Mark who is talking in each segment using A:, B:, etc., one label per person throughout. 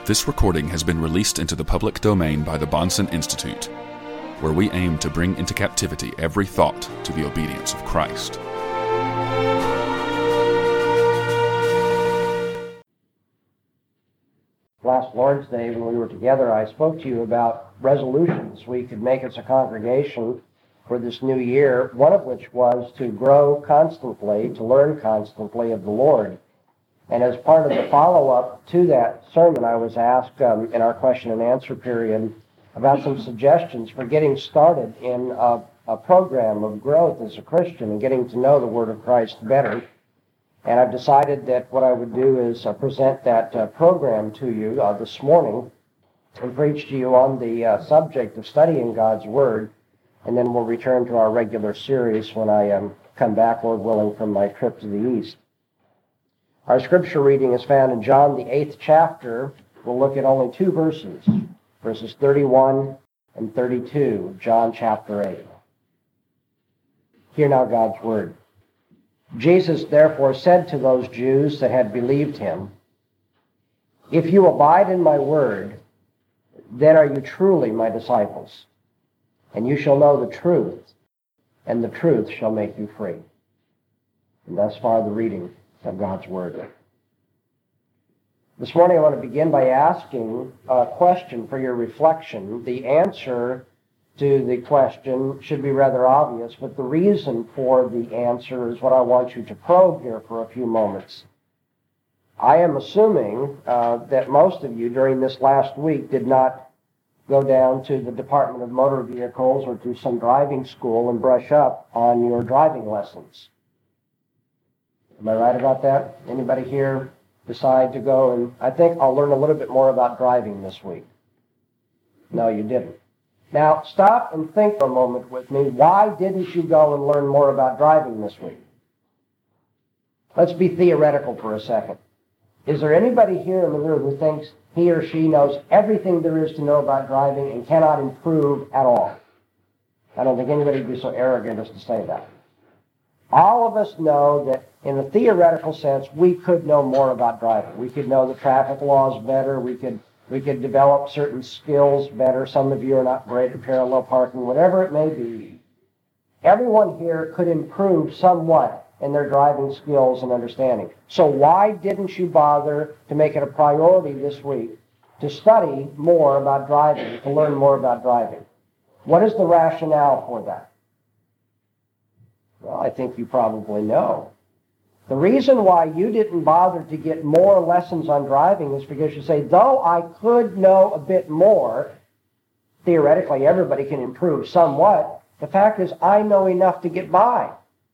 A: This recording has been released into the public domain by the Bahnsen Institute, where we aim to bring into captivity every thought to the obedience of Christ.
B: Last Lord's Day, when we were together, I spoke to you about resolutions we could make as a congregation for this new year, one of which was to grow constantly, to learn constantly of the Lord. And as part of the follow-up to that sermon, I was asked in our question and answer period about some suggestions for getting started in a program of growth as a Christian and getting to know the Word of Christ better. And I've decided that what I would do is present that program to you this morning and preach to you on the subject of studying God's Word. And then we'll return to our regular series when I come back, Lord willing, from my trip to the East. Our scripture reading is found in John, the 8th chapter. We'll look at only two verses, verses 31 and 32 of John chapter 8. Hear now God's word. Jesus therefore said to those Jews that had believed him, "If you abide in my word, then are you truly my disciples, and you shall know the truth, and the truth shall make you free." And thus far the reading of God's Word. This morning I want to begin by asking a question for your reflection. The answer to the question should be rather obvious, but the reason for the answer is what I want you to probe here for a few moments. I am assuming that most of you during this last week did not go down to the Department of Motor Vehicles or to some driving school and brush up on your driving lessons. Am I right about that? Anybody here decide to go and I think I'll learn a little bit more about driving this week? No, you didn't. Now, stop and think for a moment with me. Why didn't you go and learn more about driving this week? Let's be theoretical for a second. Is there anybody here in the room who thinks he or she knows everything there is to know about driving and cannot improve at all? I don't think anybody would be so arrogant as to say that. All of us know that in a theoretical sense, we could know more about driving. We could know the traffic laws better. We could develop certain skills better. Some of you are not great at parallel parking, whatever it may be. Everyone here could improve somewhat in their driving skills and understanding. So why didn't you bother to make it a priority this week to study more about driving, to learn more about driving? What is the rationale for that? Well, I think you probably know. The reason why you didn't bother to get more lessons on driving is because you say, though I could know a bit more, theoretically everybody can improve somewhat, the fact is I know enough to get by.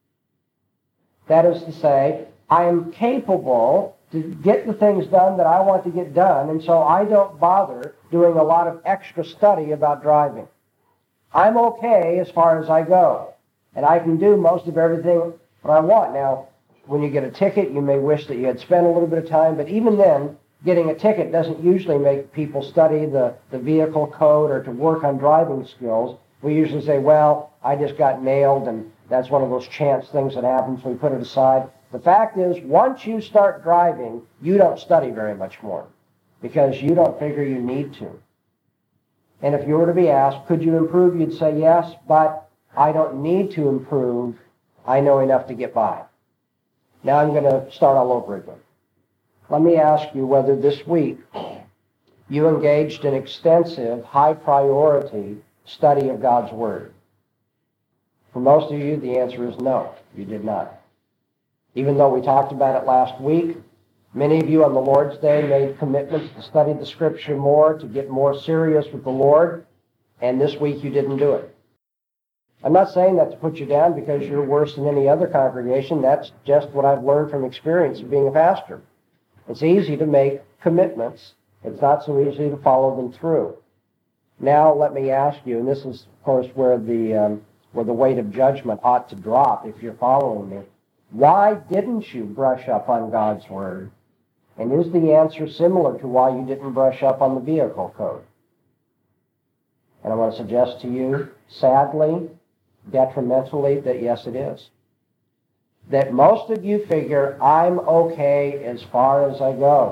B: That is to say, I am capable to get the things done that I want to get done, and so I don't bother doing a lot of extra study about driving. I'm okay as far as I go, and I can do most of everything that I want. Now, when you get a ticket, you may wish that you had spent a little bit of time, but even then, getting a ticket doesn't usually make people study the vehicle code or to work on driving skills. We usually say, well, I just got nailed, and that's one of those chance things that happens, so we put it aside. The fact is, once you start driving, you don't study very much more because you don't figure you need to. And if you were to be asked, could you improve, you'd say yes, but I don't need to improve. I know enough to get by. Now I'm going to start all over again. Let me ask you whether this week you engaged in extensive, high-priority study of God's Word. For most of you, the answer is no, you did not. Even though we talked about it last week, many of you on the Lord's Day made commitments to study the Scripture more, to get more serious with the Lord, and this week you didn't do it. I'm not saying that to put you down because you're worse than any other congregation. That's just what I've learned from experience of being a pastor. It's easy to make commitments. It's not so easy to follow them through. Now let me ask you, and this is, of course, where the weight of judgment ought to drop if you're following me. Why didn't you brush up on God's Word? And is the answer similar to why you didn't brush up on the vehicle code? And I want to suggest to you, sadly, detrimentally, that yes, it is. That most of you figure, I'm okay as far as I go.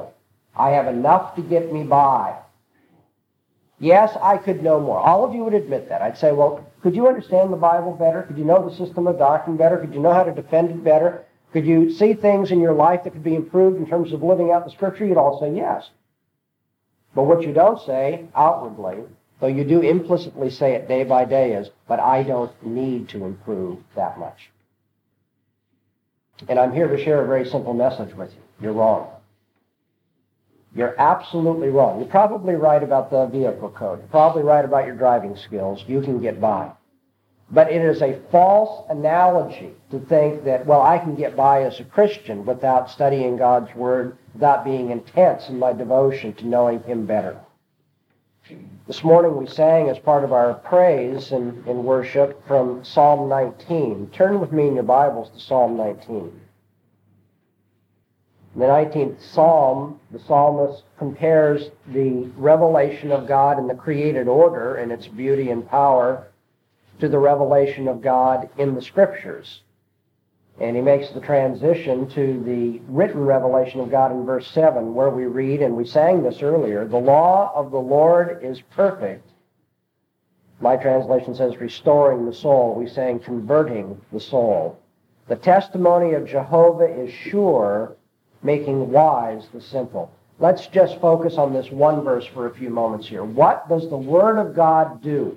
B: I have enough to get me by. Yes, I could know more. All of you would admit that. I'd say, well, could you understand the Bible better? Could you know the system of doctrine better? Could you know how to defend it better? Could you see things in your life that could be improved in terms of living out the Scripture? You'd all say yes. But what you don't say outwardly, though you do implicitly say it day by day, is, but I don't need to improve that much. And I'm here to share a very simple message with you. You're wrong. You're absolutely wrong. You're probably right about the vehicle code. You're probably right about your driving skills. You can get by. But it is a false analogy to think that, well, I can get by as a Christian without studying God's Word, without being intense in my devotion to knowing Him better. This morning we sang as part of our praise in worship from Psalm 19. Turn with me in your Bibles to Psalm 19. In the 19th Psalm, the psalmist compares the revelation of God in the created order and its beauty and power to the revelation of God in the Scriptures. And he makes the transition to the written revelation of God in verse 7, where we read, and we sang this earlier, the law of the Lord is perfect. My translation says restoring the soul. We sang converting the soul. The testimony of Jehovah is sure, making wise the simple. Let's just focus on this one verse for a few moments here. What does the Word of God do?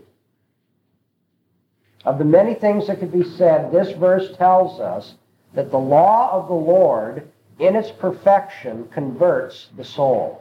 B: Of the many things that could be said, this verse tells us that the law of the Lord, in its perfection, converts the soul.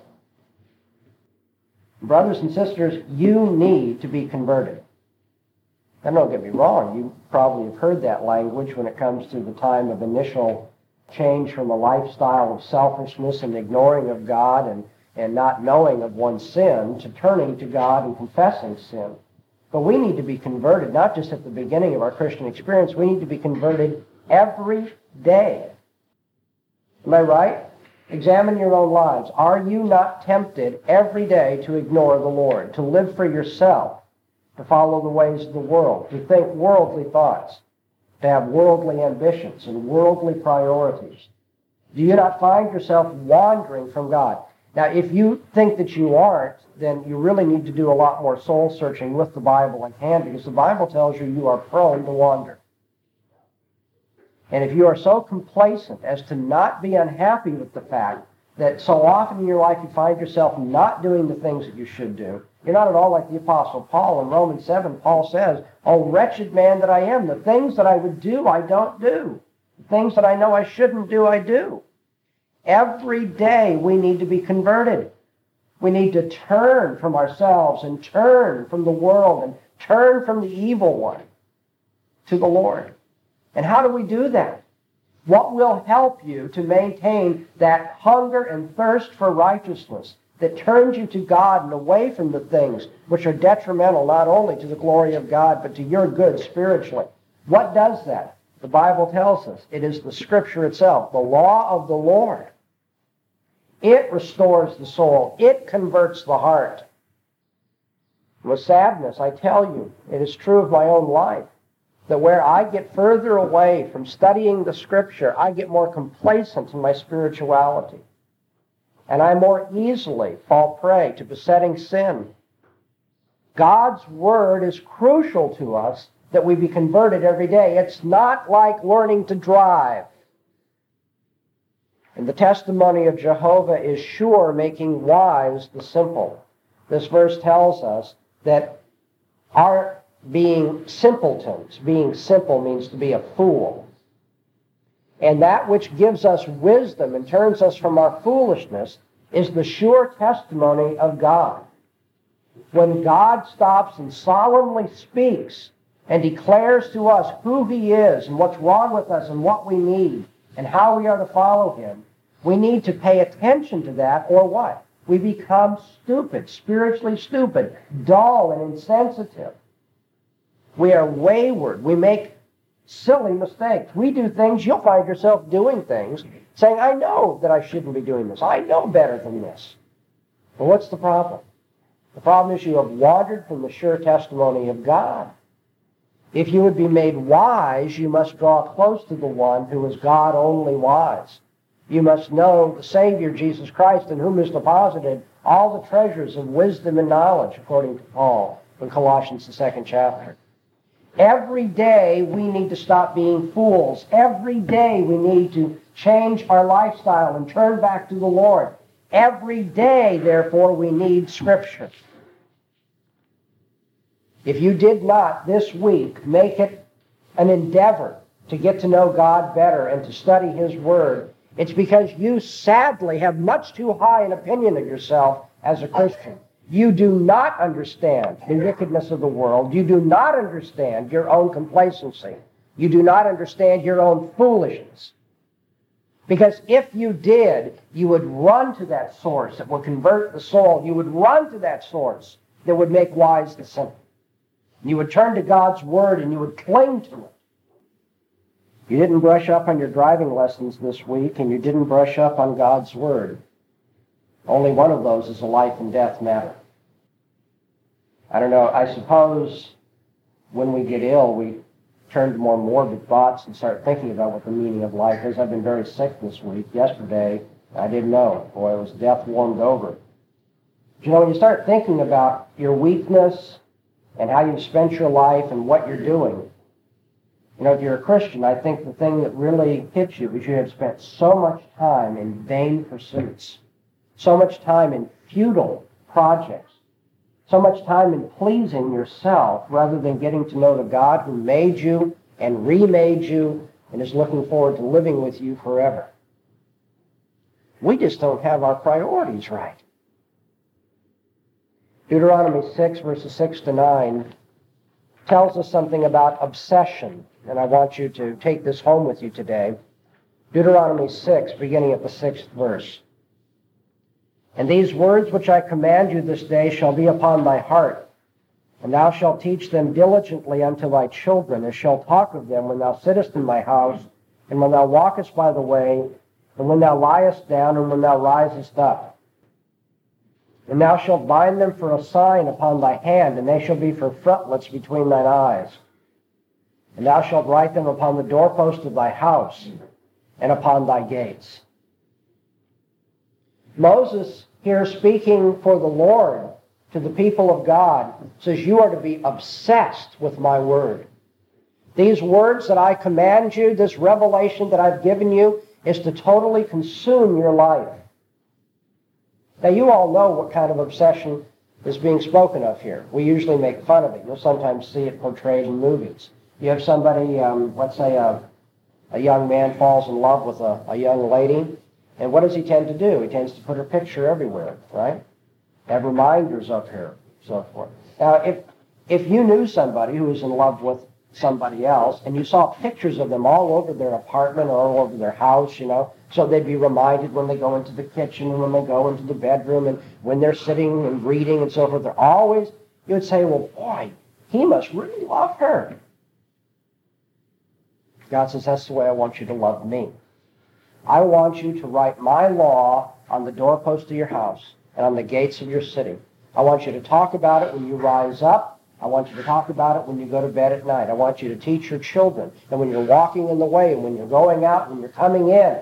B: Brothers and sisters, you need to be converted. Now, don't get me wrong. You probably have heard that language when it comes to the time of initial change from a lifestyle of selfishness and ignoring of God and not knowing of one's sin to turning to God and confessing sin. But we need to be converted, not just at the beginning of our Christian experience. We need to be converted every day. Am I right? Examine your own lives. Are you not tempted every day to ignore the Lord, to live for yourself, to follow the ways of the world, to think worldly thoughts, to have worldly ambitions and worldly priorities? Do you not find yourself wandering from God? Now, if you think that you aren't, then you really need to do a lot more soul searching with the Bible in hand, because the Bible tells you you are prone to wander. And if you are so complacent as to not be unhappy with the fact that so often in your life you find yourself not doing the things that you should do, you're not at all like the Apostle Paul. In Romans 7, Paul says, "O wretched man that I am, the things that I would do, I don't do. The things that I know I shouldn't do, I do." Every day we need to be converted. We need to turn from ourselves and turn from the world and turn from the evil one to the Lord. And how do we do that? What will help you to maintain that hunger and thirst for righteousness that turns you to God and away from the things which are detrimental not only to the glory of God but to your good spiritually? What does that? The Bible tells us it is the Scripture itself, the law of the Lord. It restores the soul. It converts the heart. With sadness, I tell you, it is true of my own life, that where I get further away from studying the Scripture, I get more complacent in my spirituality. And I more easily fall prey to besetting sin. God's Word is crucial to us that we be converted every day. It's not like learning to drive. And the testimony of Jehovah is sure, making wise the simple. This verse tells us that our being simpletons, being simple means to be a fool. And that which gives us wisdom and turns us from our foolishness is the sure testimony of God. When God stops and solemnly speaks and declares to us who He is and what's wrong with us and what we need and how we are to follow Him, we need to pay attention to that, or what? We become stupid, spiritually stupid, dull and insensitive. We are wayward. We make silly mistakes. We do things, you'll find yourself doing things, saying, I know that I shouldn't be doing this. I know better than this. But what's the problem? The problem is you have wandered from the sure testimony of God. If you would be made wise, you must draw close to the one who is God only wise. You must know the Savior, Jesus Christ, in whom is deposited all the treasures of wisdom and knowledge, according to Paul in Colossians, the 2nd chapter. Every day we need to stop being fools. Every day we need to change our lifestyle and turn back to the Lord. Every day, therefore, we need Scripture. If you did not this week make it an endeavor to get to know God better and to study His Word, it's because you sadly have much too high an opinion of yourself as a Christian. You do not understand the wickedness of the world. You do not understand your own complacency. You do not understand your own foolishness. Because if you did, you would run to that source that would convert the soul. You would run to that source that would make wise the simple. You would turn to God's Word and you would cling to it. You didn't brush up on your driving lessons this week, and you didn't brush up on God's Word. Only one of those is a life and death matter. I don't know, I suppose when we get ill, we turn to more morbid thoughts and start thinking about what the meaning of life is. I've been very sick this week. Yesterday, I didn't know. Boy, it was death warmed over. But you know, when you start thinking about your weakness and how you've spent your life and what you're doing, you know, if you're a Christian, I think the thing that really hits you is you have spent so much time in vain pursuits, so much time in futile projects, so much time in pleasing yourself rather than getting to know the God who made you and remade you and is looking forward to living with you forever. We just don't have our priorities right. Deuteronomy 6, verses 6 to 9, tells us something about obsession, and I want you to take this home with you today. Deuteronomy 6, beginning at the 6th verse. And these words which I command you this day shall be upon thy heart, and thou shalt teach them diligently unto thy children, and shalt talk of them when thou sittest in thy house, and when thou walkest by the way, and when thou liest down, and when thou risest up. And thou shalt bind them for a sign upon thy hand, and they shall be for frontlets between thine eyes. And thou shalt write them upon the doorpost of thy house, and upon thy gates. Moses, here speaking for the Lord to the people of God, says, you are to be obsessed with my word. These words that I command you, this revelation that I've given you, is to totally consume your life. Now, you all know what kind of obsession is being spoken of here. We usually make fun of it. You'll sometimes see it portrayed in movies. You have somebody, let's say a young man falls in love with a young lady, and what does he tend to do? He tends to put her picture everywhere, right? Have reminders of her, so forth. Now, if you knew somebody who was in love with somebody else, and you saw pictures of them all over their apartment or all over their house, you know, so they'd be reminded when they go into the kitchen and when they go into the bedroom and when they're sitting and reading and so forth, they're always, you would say, well, boy, he must really love her. God says, that's the way I want you to love me. I want you to write my law on the doorpost of your house and on the gates of your city. I want you to talk about it when you rise up. I want you to talk about it when you go to bed at night. I want you to teach your children, and when you're walking in the way, and when you're going out, when you're coming in.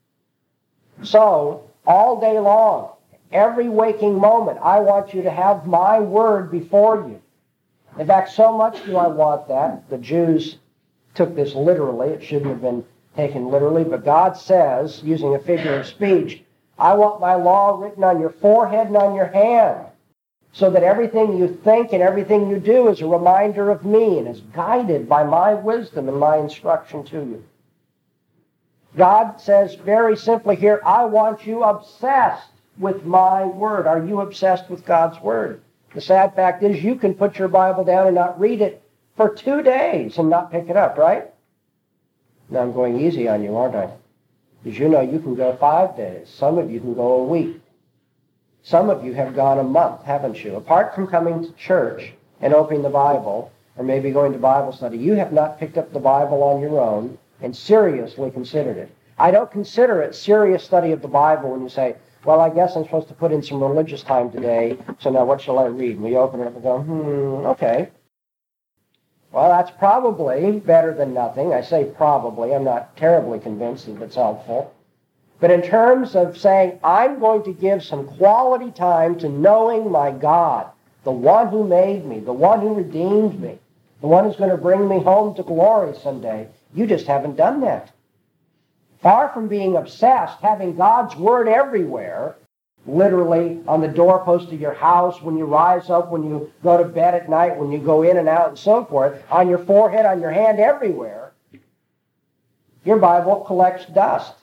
B: So, all day long, every waking moment, I want you to have my word before you. In fact, so much do I want that. The Jews took this literally. It shouldn't have been taken literally, but God says, using a figure of speech, I want my law written on your forehead and on your hand, so that everything you think and everything you do is a reminder of me and is guided by my wisdom and my instruction to you. God says very simply here, I want you obsessed with my word. Are you obsessed with God's word? The sad fact is you can put your Bible down and not read it for 2 days and not pick it up, right? Now I'm going easy on you, aren't I? Because you know you can go 5 days. Some of you can go a week. Some of you have gone a month, haven't you? Apart from coming to church and opening the Bible, or maybe going to Bible study, you have not picked up the Bible on your own and seriously considered it. I don't consider it serious study of the Bible when you say, well, I guess I'm supposed to put in some religious time today, so now what shall I read? And we open it up and go, okay. Well, that's probably better than nothing. I say probably. I'm not terribly convinced that it's helpful. But in terms of saying, I'm going to give some quality time to knowing my God, the one who made me, the one who redeemed me, the one who's going to bring me home to glory someday, you just haven't done that. Far from being obsessed, having God's Word everywhere, literally on the doorpost of your house, when you rise up, when you go to bed at night, when you go in and out and so forth, on your forehead, on your hand, everywhere, your Bible collects dust.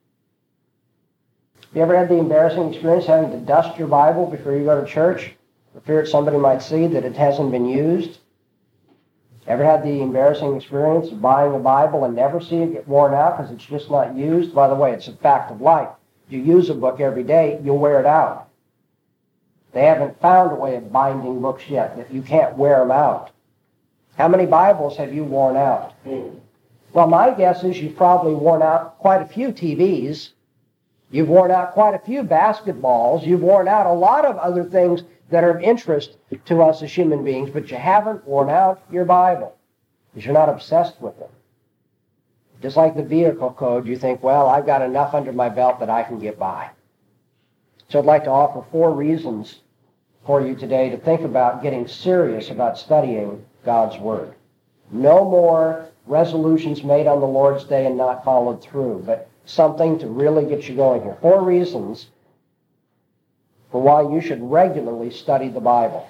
B: You ever had the embarrassing experience having to dust your Bible before you go to church for fear somebody might see that it hasn't been used? Ever had the embarrassing experience of buying a Bible and never see it get worn out because it's just not used? By the way, it's a fact of life. You use a book every day, you'll wear it out. They haven't found a way of binding books yet that you can't wear them out. How many Bibles have you worn out? Well, my guess is you've probably worn out quite a few TVs. You've worn out quite a few basketballs. You've worn out a lot of other things that are of interest to us as human beings, but you haven't worn out your Bible because you're not obsessed with it. Just like the vehicle code, you think, well, I've got enough under my belt that I can get by. So I'd like to offer 4 reasons for you today to think about getting serious about studying God's Word. No more resolutions made on the Lord's Day and not followed through, but something to really get you going here. 4 reasons for why you should regularly study the Bible.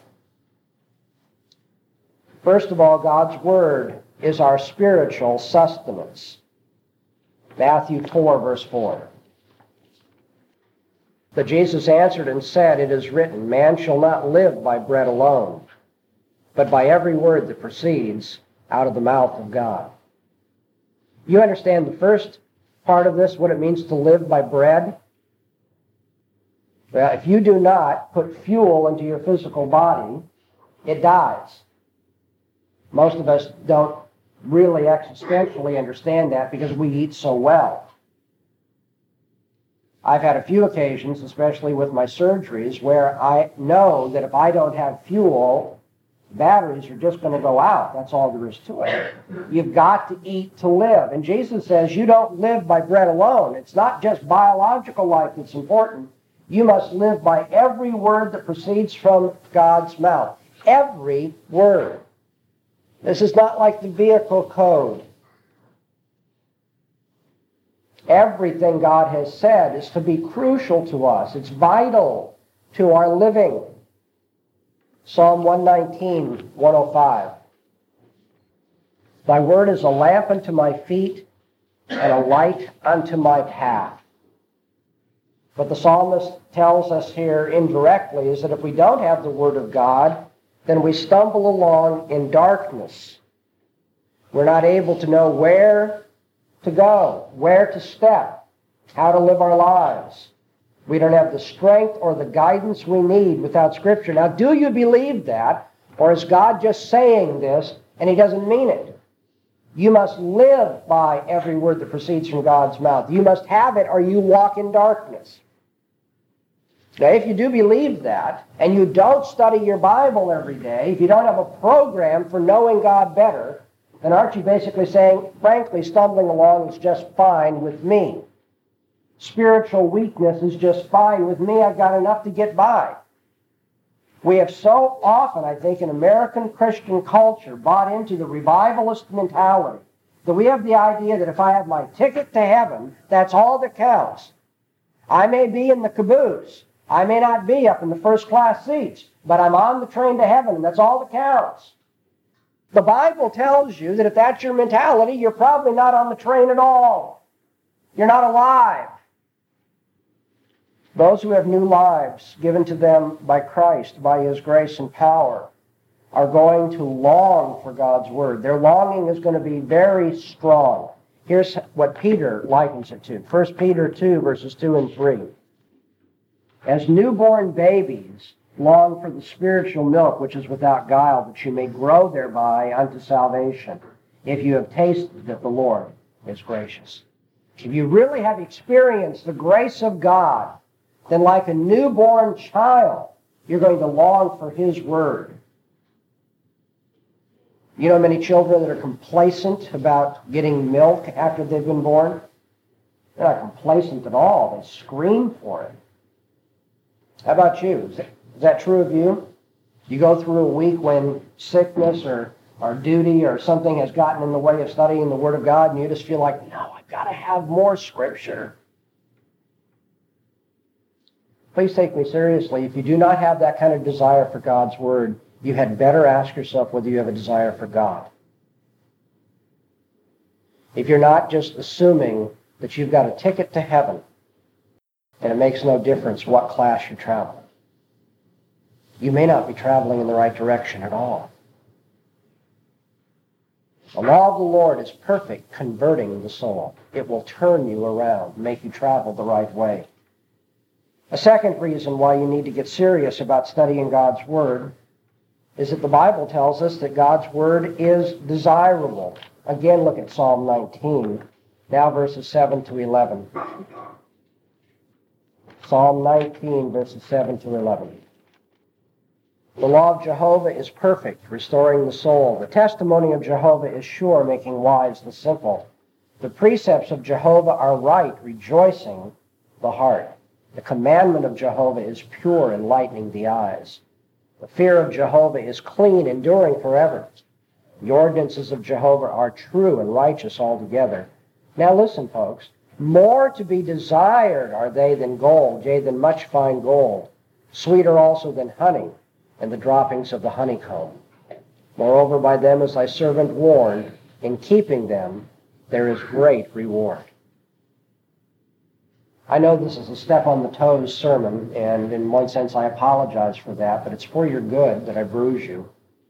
B: First of all, God's Word is our spiritual sustenance. Matthew 4, verse 4. But Jesus answered and said, it is written, man shall not live by bread alone, but by every word that proceeds out of the mouth of God. You understand the first part of this, what it means to live by bread? Well, if you do not put fuel into your physical body, it dies. Most of us don't really existentially understand that because we eat so well. I've had a few occasions, especially with my surgeries, where I know that if I don't have fuel, batteries are just going to go out. That's all there is to it. You've got to eat to live. And Jesus says you don't live by bread alone. It's not just biological life that's important. You must live by every word that proceeds from God's mouth. Every word. This is not like the vehicle code. Everything God has said is to be crucial to us. It's vital to our living. Psalm 119, 105. Thy word is a lamp unto my feet and a light unto my path. But the psalmist tells us here indirectly is that if we don't have the Word of God, then we stumble along in darkness. We're not able to know where to go, where to step, how to live our lives. We don't have the strength or the guidance we need without Scripture. Now, do you believe that? Or is God just saying this and He doesn't mean it? You must live by every word that proceeds from God's mouth. You must have it or you walk in darkness. Now, if you do believe that, and you don't study your Bible every day, if you don't have a program for knowing God better, then aren't you basically saying, frankly, stumbling along is just fine with me? Spiritual weakness is just fine with me. I've got enough to get by. We have so often, I think, in American Christian culture, bought into the revivalist mentality that we have the idea that if I have my ticket to heaven, that's all that counts. I may be in the caboose. I may not be up in the first-class seats, but I'm on the train to heaven, and that's all that counts. The Bible tells you that if that's your mentality, you're probably not on the train at all. You're not alive. Those who have new lives given to them by Christ, by His grace and power, are going to long for God's Word. Their longing is going to be very strong. Here's what Peter likens it to. 1 Peter 2, verses 2 and 3. As newborn babies long for the spiritual milk which is without guile, that you may grow thereby unto salvation, if you have tasted that the Lord is gracious. If you really have experienced the grace of God, then like a newborn child, you're going to long for His Word. You know many children that are complacent about getting milk after they've been born? They're not complacent at all. They scream for it. How about you? Is that true of you? You go through a week when sickness or duty or something has gotten in the way of studying the Word of God, and you just feel like, no, I've got to have more Scripture. Please take me seriously. If you do not have that kind of desire for God's Word, you had better ask yourself whether you have a desire for God. If you're not just assuming that you've got a ticket to heaven, and it makes no difference what class you travel, you may not be traveling in the right direction at all. The law of the Lord is perfect, converting the soul. It will turn you around, make you travel the right way. A second reason why you need to get serious about studying God's Word is that the Bible tells us that God's Word is desirable. Again, look at Psalm 19, now verses 7 to 11. Psalm 19, verses 7 to 11. The law of Jehovah is perfect, restoring the soul. The testimony of Jehovah is sure, making wise the simple. The precepts of Jehovah are right, rejoicing the heart. The commandment of Jehovah is pure, enlightening the eyes. The fear of Jehovah is clean, enduring forever. The ordinances of Jehovah are true and righteous altogether. Now listen, folks. More to be desired are they than gold, yea, than much fine gold. Sweeter also than honey, and the droppings of the honeycomb. Moreover, by them is thy servant warned. In keeping them, there is great reward. I know this is a step on the toes sermon, and in one sense I apologize for that, but it's for your good that I bruise you.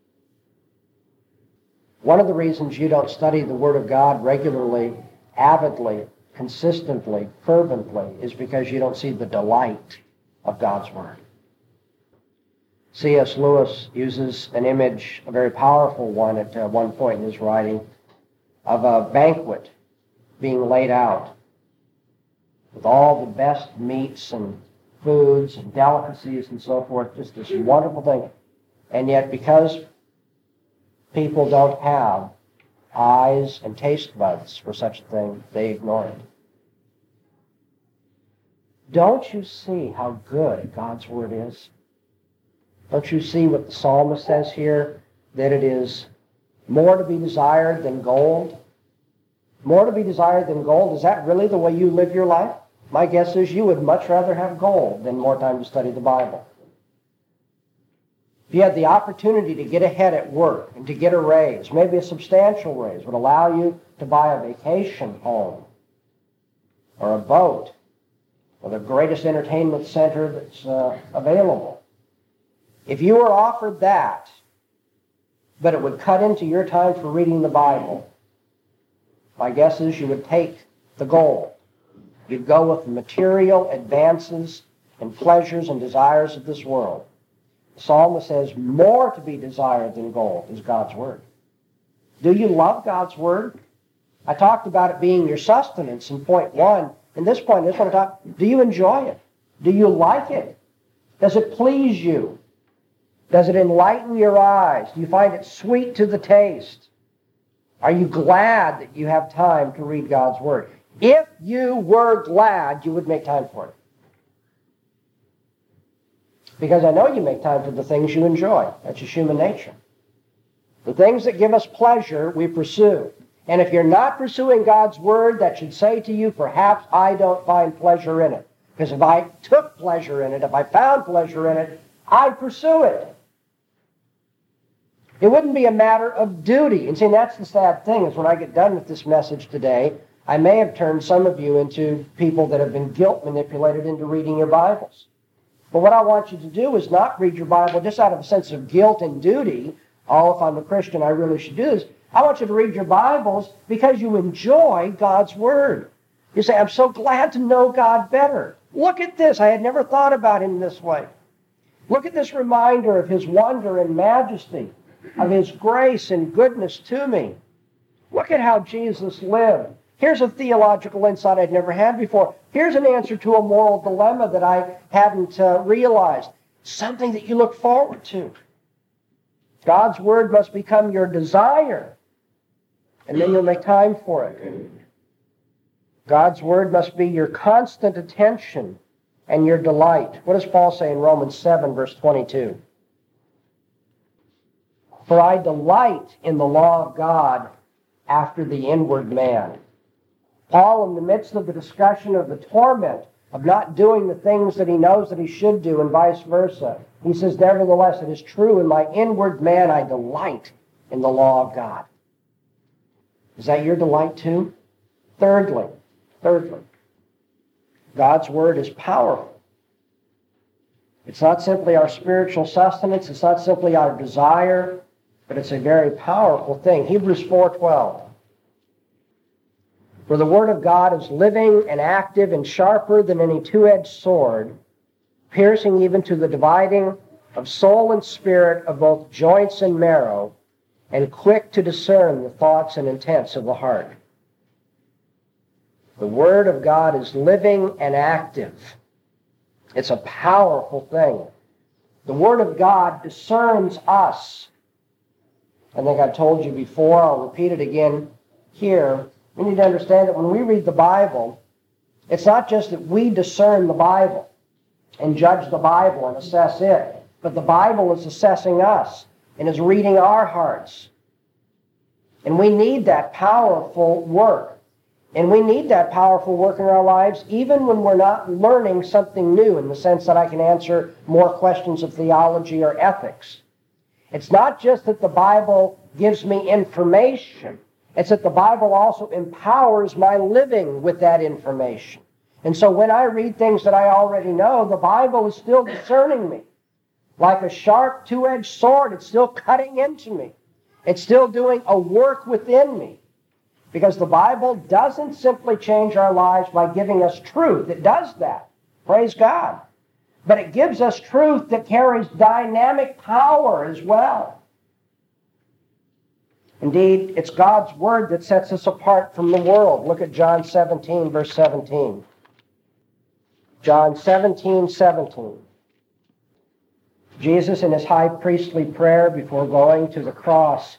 B: One of the reasons you don't study the Word of God regularly, avidly, consistently, fervently, is because you don't see the delight of God's Word. C.S. Lewis uses an image, a very powerful one at one point in his writing, of a banquet being laid out with all the best meats and foods and delicacies and so forth, just this wonderful thing. And yet, because people don't have eyes and taste buds for such a thing, they ignore it. Don't you see how good God's Word is? Don't you see what the psalmist says here? That it is more to be desired than gold? More to be desired than gold? Is that really the way you live your life? My guess is you would much rather have gold than more time to study the Bible. If you had the opportunity to get ahead at work and to get a raise, maybe a substantial raise, would allow you to buy a vacation home or a boat or the greatest entertainment center that's available. If you were offered that, but it would cut into your time for reading the Bible, my guess is you would take the gold. You'd go with the material advances and pleasures and desires of this world. The psalmist says, more to be desired than gold is God's Word. Do you love God's Word? I talked about it being your sustenance in point 1. In this point, this one I talk, do you enjoy it? Do you like it? Does it please you? Does it enlighten your eyes? Do you find it sweet to the taste? Are you glad that you have time to read God's Word? If you were glad, you would make time for it. Because I know you make time for the things you enjoy. That's just human nature. The things that give us pleasure, we pursue. And if you're not pursuing God's Word, that should say to you, perhaps I don't find pleasure in it. Because if I took pleasure in it, if I found pleasure in it, I'd pursue it. It wouldn't be a matter of duty. And see, that's the sad thing, is when I get done with this message today, I may have turned some of you into people that have been guilt manipulated into reading your Bibles. But what I want you to do is not read your Bible just out of a sense of guilt and duty. Oh, if I'm a Christian, I really should do this. I want you to read your Bibles because you enjoy God's Word. You say, I'm so glad to know God better. Look at this. I had never thought about Him this way. Look at this reminder of His wonder and majesty, of His grace and goodness to me. Look at how Jesus lived. Here's a theological insight I'd never had before. Here's an answer to a moral dilemma that I hadn't realized. Something that you look forward to. God's Word must become your desire, and then you'll make time for it. God's word must be your constant attention and your delight. What does Paul say in Romans 7, verse 22? For I delight in the law of God after the inward man. Paul, in the midst of the discussion of the torment of not doing the things that he knows that he should do and vice versa, he says, nevertheless, it is true, in my inward man I delight in the law of God. Is that your delight too? Thirdly, God's word is powerful. It's not simply our spiritual sustenance. It's not simply our desire, but it's a very powerful thing. Hebrews 4:12. For the word of God is living and active and sharper than any two-edged sword, piercing even to the dividing of soul and spirit, of both joints and marrow, and quick to discern the thoughts and intents of the heart. The word of God is living and active. It's a powerful thing. The word of God discerns us. I think I've told you before, I'll repeat it again here. We need to understand that when we read the Bible, it's not just that we discern the Bible and judge the Bible and assess it, but the Bible is assessing us and is reading our hearts. And we need that powerful work. And we need that powerful work in our lives even when we're not learning something new, in the sense that I can answer more questions of theology or ethics. It's not just that the Bible gives me information. It's that the Bible also empowers my living with that information. And so when I read things that I already know, the Bible is still discerning me. Like a sharp two-edged sword, it's still cutting into me. It's still doing a work within me. Because the Bible doesn't simply change our lives by giving us truth. It does that. Praise God. But it gives us truth that carries dynamic power as well. Indeed, it's God's word that sets us apart from the world. Look at John 17, verse 17. John 17:17. Jesus, in his high priestly prayer before going to the cross,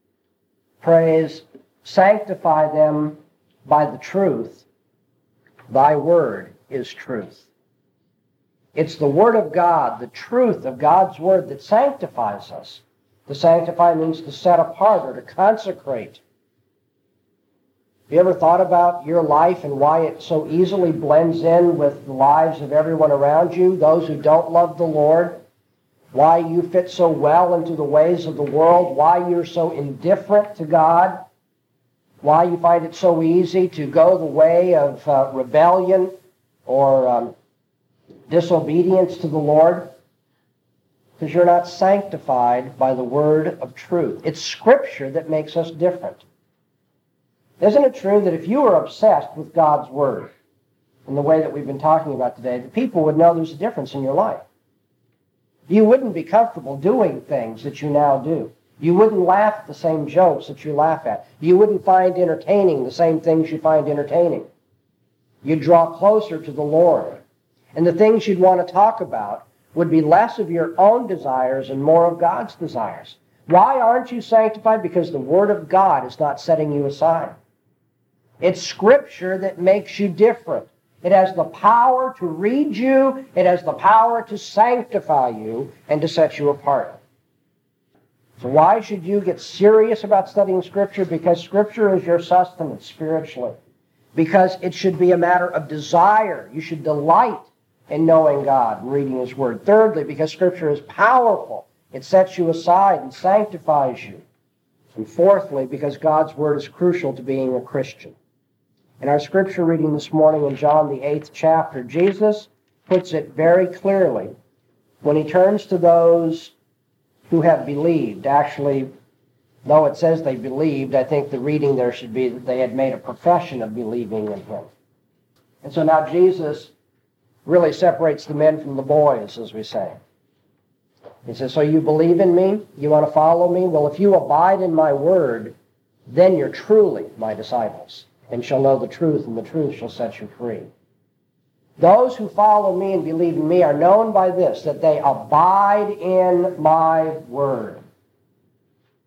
B: prays, sanctify them by the truth. Thy word is truth. It's the word of God, the truth of God's word, that sanctifies us. To sanctify means to set apart or to consecrate. Have you ever thought about your life and why it so easily blends in with the lives of everyone around you, those who don't love the Lord? Why you fit so well into the ways of the world? Why you're so indifferent to God? Why you find it so easy to go the way of rebellion or disobedience to the Lord? Because you're not sanctified by the word of truth. It's Scripture that makes us different. Isn't it true that if you were obsessed with God's word in the way that we've been talking about today, the people would know there's a difference in your life? You wouldn't be comfortable doing things that you now do. You wouldn't laugh at the same jokes that you laugh at. You wouldn't find entertaining the same things you find entertaining. You'd draw closer to the Lord. And the things you'd want to talk about would be less of your own desires and more of God's desires. Why aren't you sanctified? Because the Word of God is not setting you aside. It's Scripture that makes you different. It has the power to read you. It has the power to sanctify you and to set you apart. So why should you get serious about studying Scripture? Because Scripture is your sustenance spiritually. Because it should be a matter of desire. You should delight in knowing God and reading His Word. Thirdly, because Scripture is powerful. It sets you aside and sanctifies you. And fourthly, because God's Word is crucial to being a Christian. In our Scripture reading this morning in John the 8th chapter, Jesus puts it very clearly when He turns to those who have believed. Actually, though it says they believed, I think the reading there should be that they had made a profession of believing in Him. And so now Jesus really separates the men from the boys, as we say. He says, so you believe in me? You want to follow me? Well, if you abide in my word, then you're truly my disciples, and shall know the truth, and the truth shall set you free. Those who follow me and believe in me are known by this, that they abide in my word.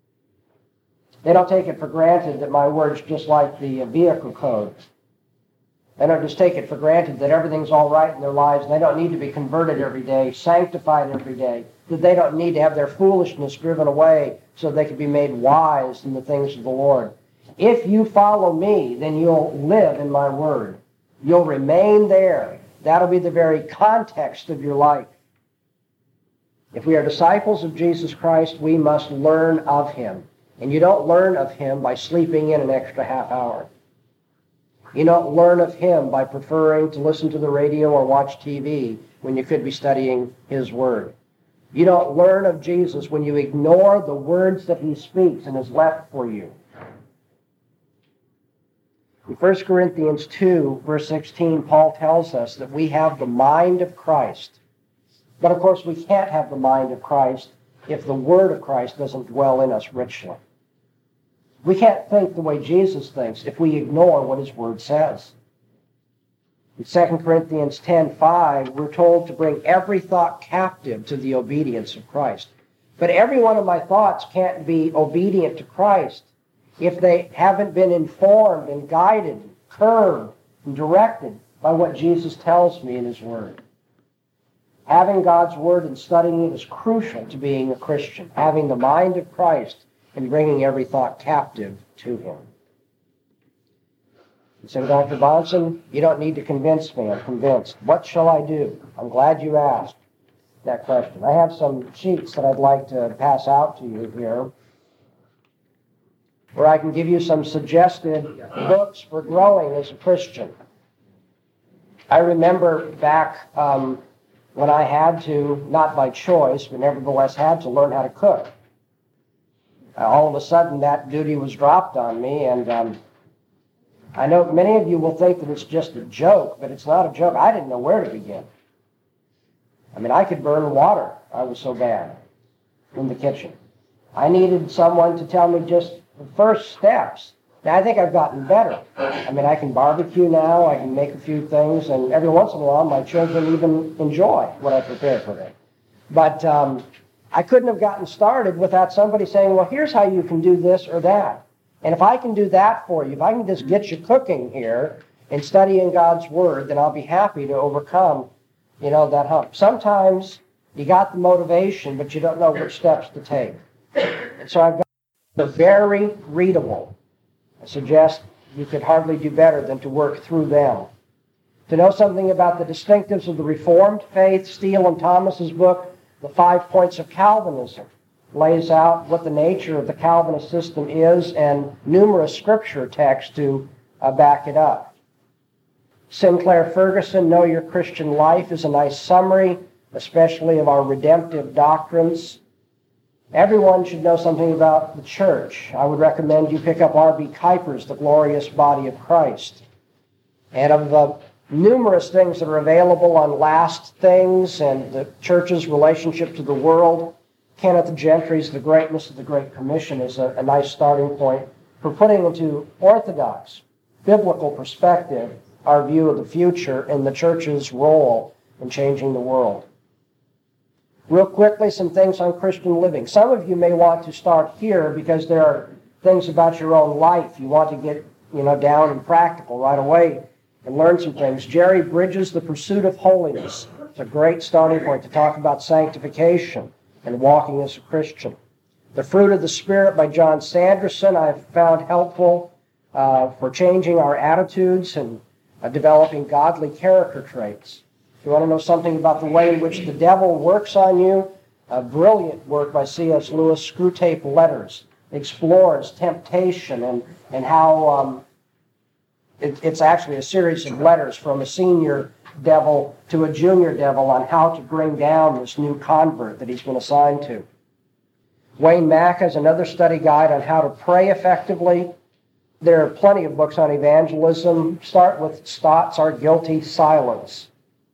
B: They don't take it for granted that my word's just like the vehicle code. They don't just take it for granted that everything's all right in their lives, and they don't need to be converted every day, sanctified every day, that they don't need to have their foolishness driven away so they can be made wise in the things of the Lord. If you follow me, then you'll live in my word. You'll remain there. That'll be the very context of your life. If we are disciples of Jesus Christ, we must learn of him. And you don't learn of him by sleeping in an extra half hour. You don't learn of him by preferring to listen to the radio or watch TV when you could be studying his word. You don't learn of Jesus when you ignore the words that he speaks and has left for you. In 1 Corinthians 2, verse 16, Paul tells us that we have the mind of Christ. But of course, we can't have the mind of Christ if the word of Christ doesn't dwell in us richly. We can't think the way Jesus thinks if we ignore what his word says. In 2 Corinthians 10:5, we're told to bring every thought captive to the obedience of Christ. But every one of my thoughts can't be obedient to Christ if they haven't been informed and guided, curbed, and directed by what Jesus tells me in his word. Having God's word and studying it is crucial to being a Christian, having the mind of Christ and bringing every thought captive to him. You say, Dr. Bahnsen, you don't need to convince me. I'm convinced. What shall I do? I'm glad you asked that question. I have some sheets that I'd like to pass out to you here, where I can give you some suggested books for growing as a Christian. I remember back when I had to, not by choice, but nevertheless had to learn how to cook. All of a sudden, that duty was dropped on me, and I know many of you will think that it's just a joke, but it's not a joke. I didn't know where to begin. I mean, I could burn water. I was so bad in the kitchen. I needed someone to tell me just the first steps. Now, I think I've gotten better. I mean, I can barbecue now. I can make a few things, and every once in a while, my children even enjoy what I prepare for them. But I couldn't have gotten started without somebody saying, well, here's how you can do this or that. And if I can do that for you, if I can just get you cooking here and studying God's word, then I'll be happy to overcome, that hump. Sometimes you got the motivation, but you don't know which steps to take. And so I've got the very readable. I suggest you could hardly do better than to work through them. To know something about the distinctives of the Reformed faith, Steele and Thomas's book, The 5 Points of Calvinism, lays out what the nature of the Calvinist system is and numerous scripture texts to back it up. Sinclair Ferguson, Know Your Christian Life, is a nice summary, especially of our redemptive doctrines. Everyone should know something about the church. I would recommend you pick up R.B. Kuyper's The Glorious Body of Christ. And of the numerous things that are available on last things and the church's relationship to the world, Kenneth Gentry's The Greatness of the Great Commission is a nice starting point for putting into orthodox, biblical perspective our view of the future and the church's role in changing the world. Real quickly, some things on Christian living. Some of you may want to start here because there are things about your own life you want to get, down and practical right away and learn some things. Jerry Bridges' The Pursuit of Holiness. It's a great starting point to talk about sanctification and walking as a Christian. The Fruit of the Spirit by John Sanderson I've found helpful for changing our attitudes and developing godly character traits. If you want to know something about the way in which the devil works on you, a brilliant work by C.S. Lewis, Screwtape Letters, explores temptation and how it's actually a series of letters from a senior devil to a junior devil on how to bring down this new convert that he's been assigned to. Wayne Mack has another study guide on how to pray effectively. There are plenty of books on evangelism. Start with Stott's Our Guilty Silence.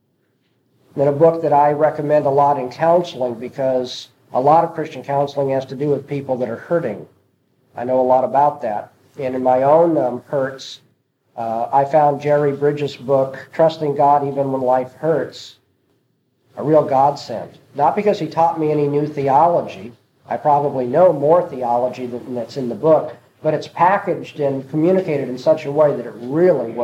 B: Then a book that I recommend a lot in counseling because a lot of Christian counseling has to do with people that are hurting. I know a lot about that. And in my own hurts, I found Jerry Bridges' book, Trusting God Even When Life Hurts, a real godsend. Not because he taught me any new theology. I probably know more theology than that's in the book, but it's packaged and communicated in such a way that it really was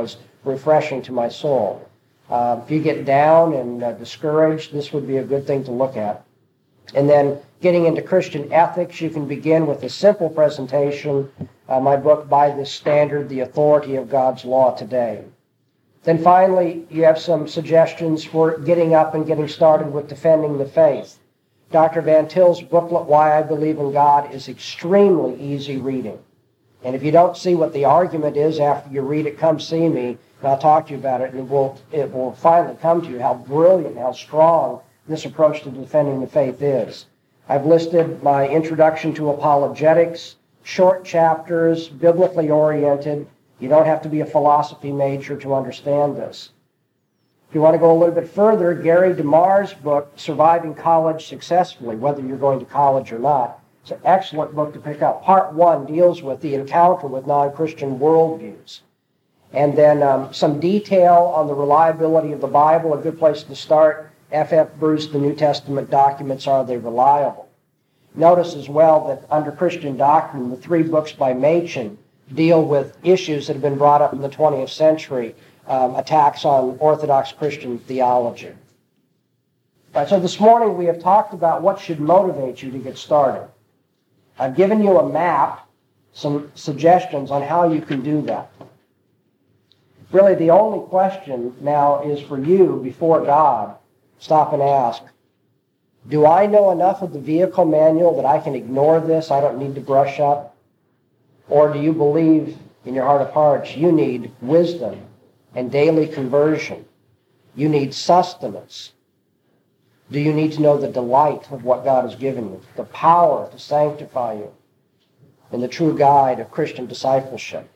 B: refreshing to my soul. If you get down and discouraged, this would be a good thing to look at. And then getting into Christian ethics, you can begin with a simple presentation, my book, By This Standard, The Authority of God's Law Today. Then finally, you have some suggestions for getting up and getting started with defending the faith. Dr. Van Til's booklet, Why I Believe in God, is extremely easy reading. And if you don't see what the argument is after you read it, come see me, and I'll talk to you about it, and it will finally come to you how brilliant, how strong this approach to defending the faith is. I've listed my introduction to apologetics, short chapters, biblically oriented. You don't have to be a philosophy major to understand this. If you want to go a little bit further, Gary DeMar's book, Surviving College Successfully, whether you're going to college or not, it's an excellent book to pick up. Part 1 deals with the encounter with non-Christian worldviews. And then some detail on the reliability of the Bible, a good place to start. F.F. Bruce, The New Testament Documents, Are They Reliable? Notice as well that under Christian doctrine, the 3 books by Machen deal with issues that have been brought up in the 20th century, attacks on Orthodox Christian theology. All right, so this morning we have talked about what should motivate you to get started. I've given you a map, some suggestions on how you can do that. Really, the only question now is for you before God. Stop and ask, do I know enough of the vehicle manual that I can ignore this? I don't need to brush up? Or do you believe in your heart of hearts you need wisdom and daily conversion? You need sustenance. Do you need to know the delight of what God has given you, the power to sanctify you, and the true guide of Christian discipleship?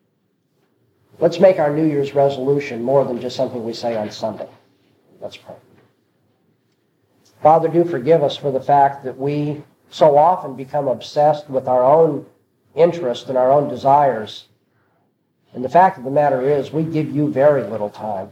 B: Let's make our New Year's resolution more than just something we say on Sunday. Let's pray. Father, do forgive us for the fact that we so often become obsessed with our own interest and our own desires. And the fact of the matter is, we give you very little time.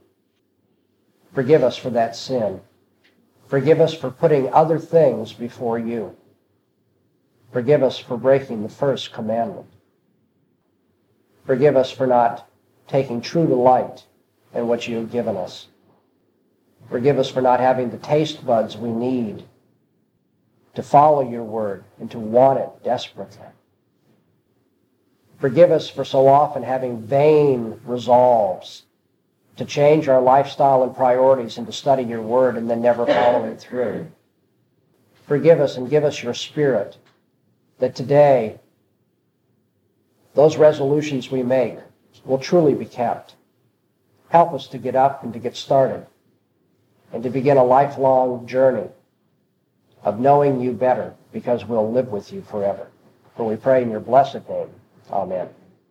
B: Forgive us for that sin. Forgive us for putting other things before you. Forgive us for breaking the first commandment. Forgive us for not taking true delight in what you have given us. Forgive us for not having the taste buds we need to follow your word and to want it desperately. Forgive us for so often having vain resolves to change our lifestyle and priorities and to study your word and then never following through. Forgive us and give us your Spirit that today those resolutions we make will truly be kept. Help us to get up and to get started and to begin a lifelong journey of knowing you better because we'll live with you forever. For we pray in your blessed name. Amen.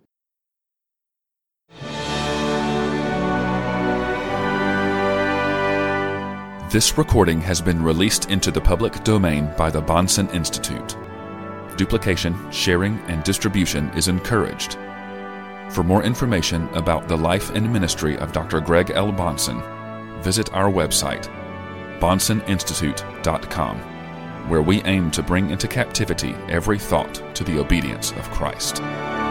A: This recording has been released into the public domain by the Bahnsen Institute. Duplication, sharing, and distribution is encouraged. For more information about the life and ministry of Dr. Greg L. Bahnsen, visit our website, BahnsenInstitute.com, where we aim to bring into captivity every thought to the obedience of Christ.